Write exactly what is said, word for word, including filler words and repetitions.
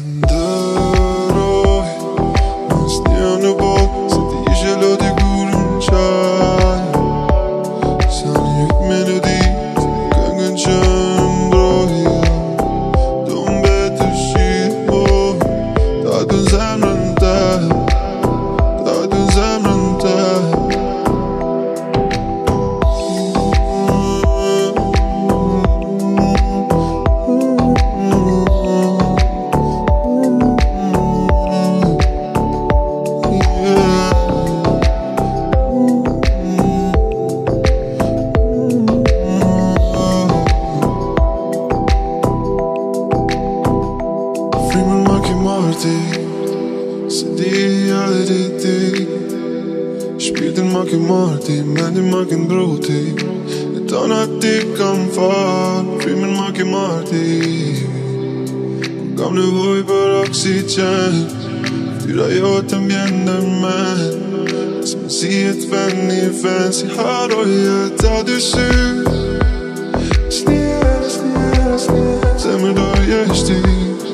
ndëroj Mos një në botë se ti ishe loti kur në qaj Sa një melodi se këngën që ndroj Do mbetë shqipoj Ta du në zemrën te Ta du në zemrën te Frimën ma ke marti Se di a di ti Shpirtin ma ke marti Mendin ma ke ndruti E tona ti kam fal Frimën ma ke marti Kam nevoj për oksigen Fyra jo të mbjen ndërmen Se më si e t'fen një fen Si haroj e ta dy sy Snje, snje, snje Se më do jeshti